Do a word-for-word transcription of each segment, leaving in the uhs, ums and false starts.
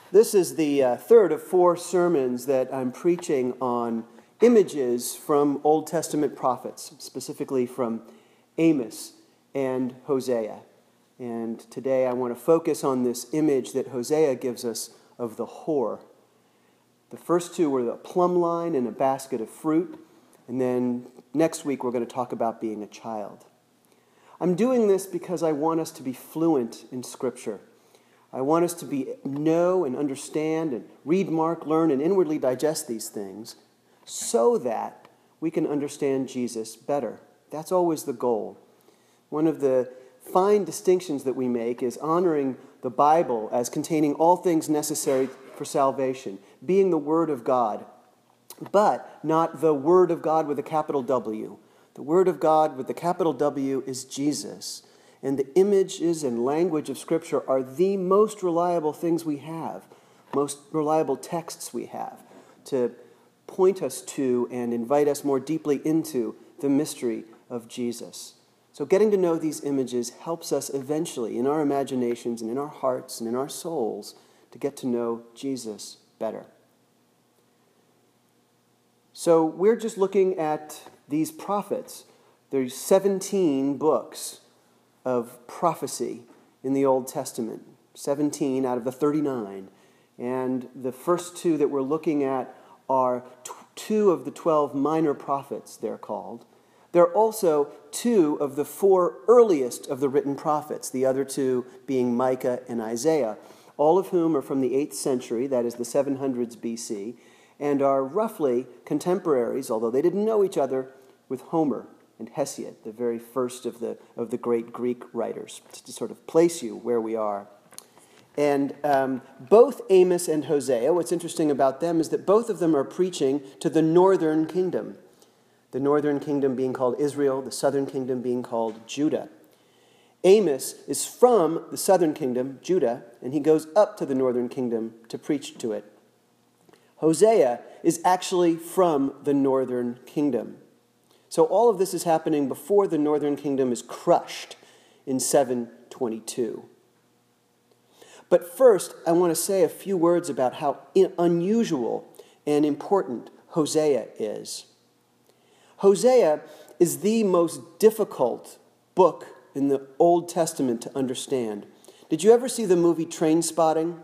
This is the uh, third of four sermons that I'm preaching on images from Old Testament prophets, specifically from Amos and Hosea. And today I want to focus on this image that Hosea gives us of the whore. The first two were the plumb line and a basket of fruit. And then next week we're going to talk about being a child. I'm doing this because I want us to be fluent in Scripture. I want us to be know and understand and read, mark, learn, and inwardly digest these things so that we can understand Jesus better. That's always the goal. One of the fine distinctions that we make is honoring the Bible as containing all things necessary for salvation, being the Word of God, but not the Word of God with a capital W. The Word of God with the capital W is Jesus. And the images and language of Scripture are the most reliable things we have, most reliable texts we have to point us to and invite us more deeply into the mystery of Jesus. So getting to know these images helps us eventually in our imaginations and in our hearts and in our souls to get to know Jesus better. So we're just looking at these prophets. There's seventeen books of prophecy in the Old Testament, seventeen out of the thirty-nine. And the first two that we're looking at are t- two of the twelve minor prophets, they're called. They're also two of the four earliest of the written prophets, the other two being Micah and Isaiah, all of whom are from the eighth century, that is the seven hundreds B C, and are roughly contemporaries, although they didn't know each other, with Homer and Hesiod, the very first of the of the great Greek writers, to sort of place you where we are. And um, both Amos and Hosea, what's interesting about them is that both of them are preaching to the northern kingdom, the northern kingdom being called Israel, the southern kingdom being called Judah. Amos is from the southern kingdom, Judah, and he goes up to the northern kingdom to preach to it. Hosea is actually from the northern kingdom. So all of this is happening before the northern kingdom is crushed in seven twenty-two. But first, I want to say a few words about how unusual and important Hosea is. Hosea is the most difficult book in the Old Testament to understand. Did you ever see the movie Trainspotting?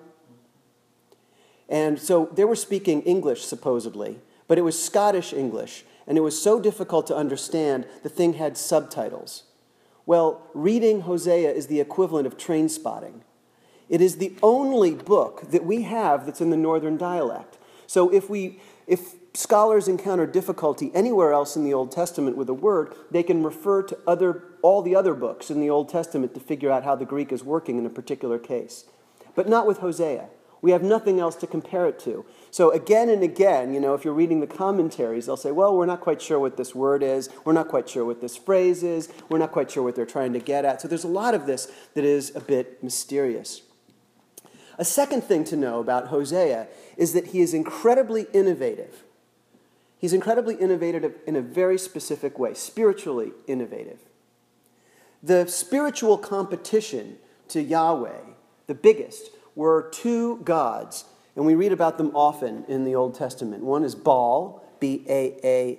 And so they were speaking English, supposedly, but it was Scottish English. And it was so difficult to understand, the thing had subtitles. Well, reading Hosea is the equivalent of Trainspotting. It is the only book that we have that's in the northern dialect. So if we, if scholars encounter difficulty anywhere else in the Old Testament with a word, they can refer to other, all the other books in the Old Testament to figure out how the Greek is working in a particular case. But not with Hosea. We have nothing else to compare it to. So again and again, you know, if you're reading the commentaries, they'll say, well, we're not quite sure what this word is. We're not quite sure what this phrase is. We're not quite sure what they're trying to get at. So there's a lot of this that is a bit mysterious. A second thing to know about Hosea is that he is incredibly innovative. He's incredibly innovative in a very specific way, spiritually innovative. The spiritual competition to Yahweh, the biggest, were two gods, and we read about them often in the Old Testament. One is Baal, B A A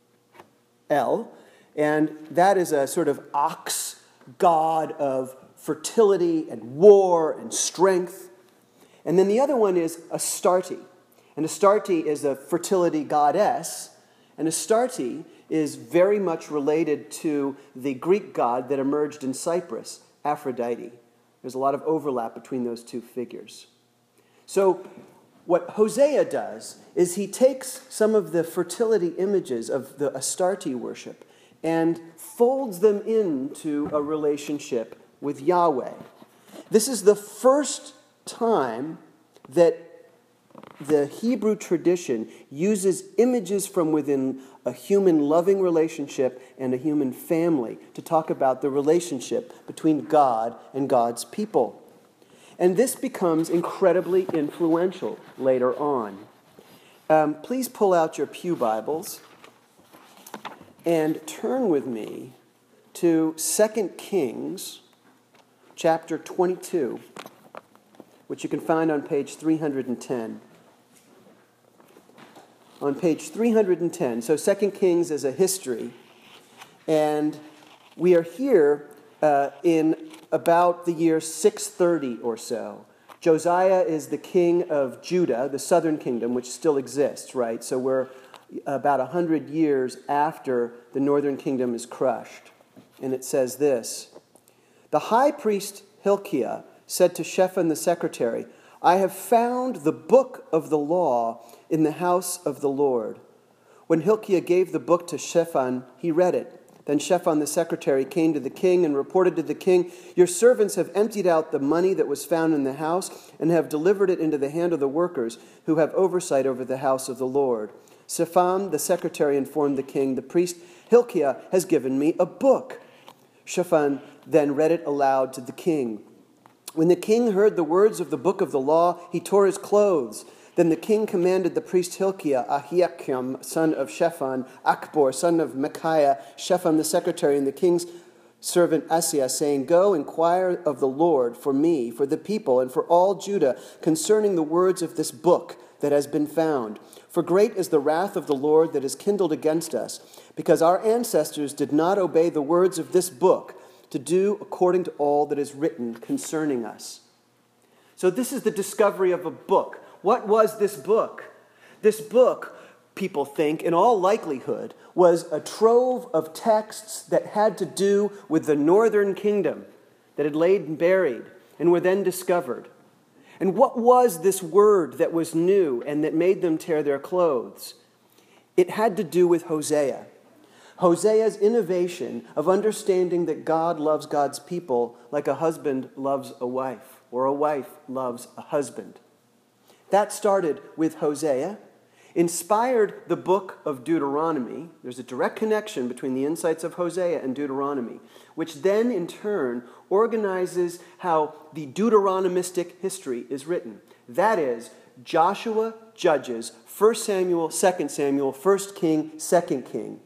L, and that is a sort of ox god of fertility and war and strength. And then the other one is Astarte, and Astarte is a fertility goddess, and Astarte is very much related to the Greek god that emerged in Cyprus, Aphrodite. There's a lot of overlap between those two figures. So what Hosea does is he takes some of the fertility images of the Astarte worship and folds them into a relationship with Yahweh. This is the first time that the Hebrew tradition uses images from within a human loving relationship and a human family to talk about the relationship between God and God's people. And this becomes incredibly influential later on. Um, please pull out your pew Bibles and turn with me to Second Kings chapter twenty-two. which you can find on page three hundred ten. On page three hundred ten, so Second Kings is a history, and we are here uh, in about the year six thirty or so. Josiah is the king of Judah, the southern kingdom, which still exists, right? So we're about one hundred years after the northern kingdom is crushed. And it says this: "The high priest Hilkiah said to Shaphan the secretary, 'I have found the book of the law in the house of the Lord.' When Hilkiah gave the book to Shaphan, he read it. Then Shaphan the secretary came to the king and reported to the king, 'Your servants have emptied out the money that was found in the house and have delivered it into the hand of the workers who have oversight over the house of the Lord.' Shaphan the secretary informed the king, 'The priest Hilkiah has given me a book.' Shaphan then read it aloud to the king. When the king heard the words of the book of the law, he tore his clothes. Then the king commanded the priest Hilkiah, Ahikam, son of Shaphan, Akbor, son of Micaiah, Shaphan the secretary, and the king's servant Asaiah, saying, 'Go inquire of the Lord for me, for the people, and for all Judah concerning the words of this book that has been found. For great is the wrath of the Lord that is kindled against us, because our ancestors did not obey the words of this book to do according to all that is written concerning us.'" So this is the discovery of a book. What was this book? This book, people think, in all likelihood, was a trove of texts that had to do with the northern kingdom that had laid buried and were then discovered. And what was this word that was new and that made them tear their clothes? It had to do with Hosea. Hosea's innovation of understanding that God loves God's people like a husband loves a wife, or a wife loves a husband. That started with Hosea, inspired the book of Deuteronomy. There's a direct connection between the insights of Hosea and Deuteronomy, which then in turn organizes how the Deuteronomistic history is written. That is, Joshua, Judges, First Samuel, Second Samuel, First King, Second King.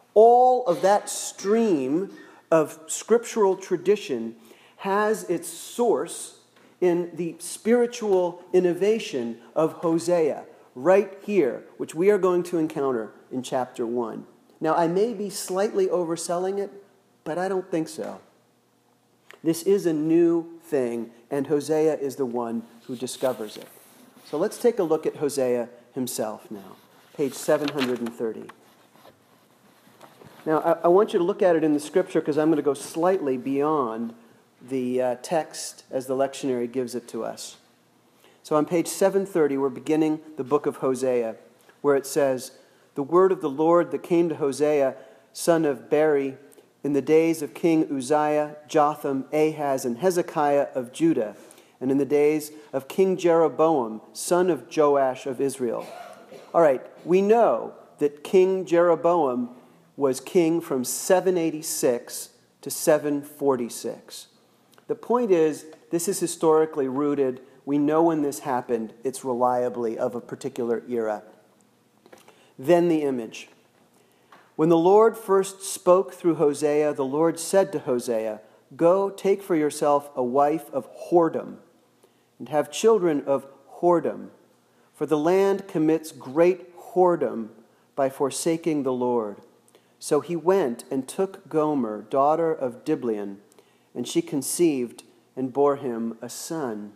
All of that stream of scriptural tradition has its source in the spiritual innovation of Hosea, right here, which we are going to encounter in chapter one. Now, I may be slightly overselling it, but I don't think so. This is a new thing, and Hosea is the one who discovers it. So let's take a look at Hosea himself now, page seven hundred thirty. Now, I, I want you to look at it in the scripture because I'm going to go slightly beyond the uh, text as the lectionary gives it to us. So on page seven thirty, we're beginning the book of Hosea, where it says, "The word of the Lord that came to Hosea, son of Beri, in the days of King Uzziah, Jotham, Ahaz, and Hezekiah of Judah, and in the days of King Jeroboam, son of Joash of Israel." All right, we know that King Jeroboam was king from seven eighty-six to seven forty-six. The point is, this is historically rooted. We know when this happened. It's reliably of a particular era. Then the image. "When the Lord first spoke through Hosea, the Lord said to Hosea, 'Go, take for yourself a wife of whoredom, and have children of whoredom, for the land commits great whoredom by forsaking the Lord.' So he went and took Gomer, daughter of Diblaim, and she conceived and bore him a son."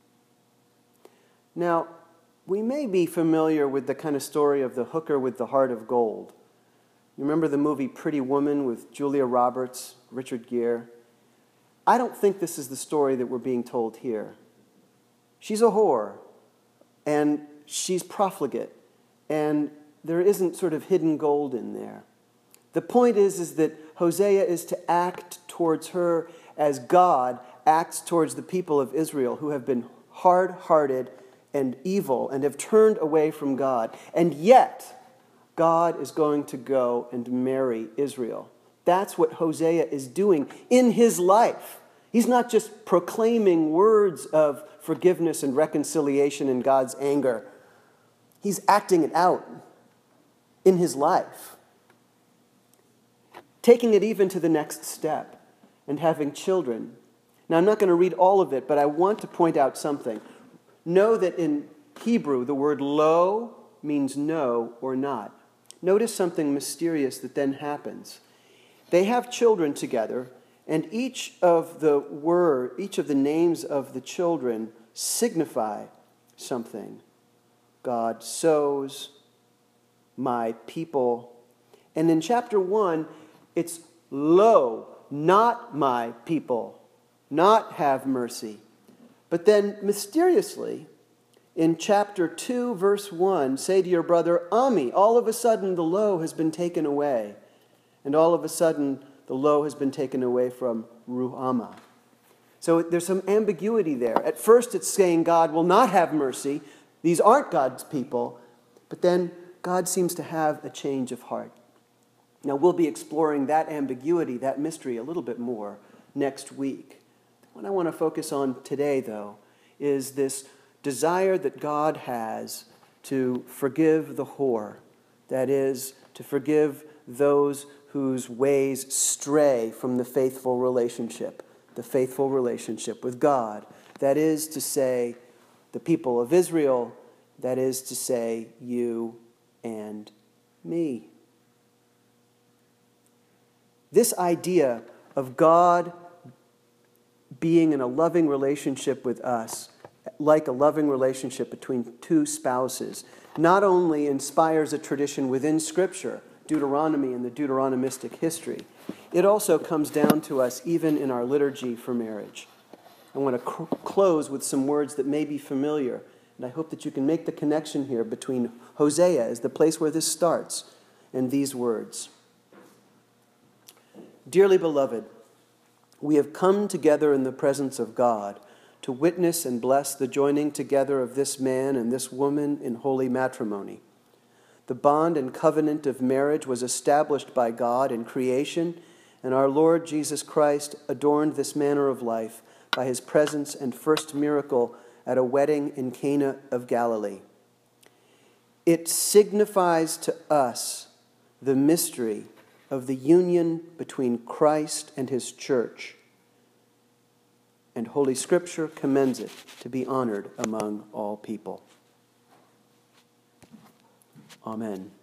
Now, we may be familiar with the kind of story of the hooker with the heart of gold. You remember the movie Pretty Woman with Julia Roberts, Richard Gere? I don't think this is the story that we're being told here. She's a whore, and she's profligate, and there isn't sort of hidden gold in there. The point is, is that Hosea is to act towards her as God acts towards the people of Israel who have been hard-hearted and evil and have turned away from God. And yet, God is going to go and marry Israel. That's what Hosea is doing in his life. He's not just proclaiming words of forgiveness and reconciliation in God's anger. He's acting it out in his life. Taking it even to the next step and having children. Now, I'm not going to read all of it, but I want to point out something. Know that in Hebrew, the word lo means no or not. Notice something mysterious that then happens. They have children together, and each of the word, each of the names of the children signify something. God sows, my people. And in chapter one, it's lo, not my people, not have mercy. But then mysteriously, in chapter two, verse one, say to your brother, Ami. All of a sudden, the lo has been taken away. And all of a sudden, the lo has been taken away from Ruhamah. So there's some ambiguity there. At first, it's saying God will not have mercy. These aren't God's people. But then God seems to have a change of heart. Now, we'll be exploring that ambiguity, that mystery, a little bit more next week. What I want to focus on today, though, is this desire that God has to forgive the whore. That is, to forgive those whose ways stray from the faithful relationship, the faithful relationship with God. That is to say, the people of Israel. That is to say, you and me. This idea of God being in a loving relationship with us, like a loving relationship between two spouses, not only inspires a tradition within Scripture, Deuteronomy and the Deuteronomistic history, it also comes down to us even in our liturgy for marriage. I want to cr- close with some words that may be familiar, and I hope that you can make the connection here between Hosea as the place where this starts and these words. Dearly beloved, we have come together in the presence of God to witness and bless the joining together of this man and this woman in holy matrimony. The bond and covenant of marriage was established by God in creation, and our Lord Jesus Christ adorned this manner of life by his presence and first miracle at a wedding in Cana of Galilee. It signifies to us the mystery of the union between Christ and his church, and Holy Scripture commends it to be honored among all people. Amen.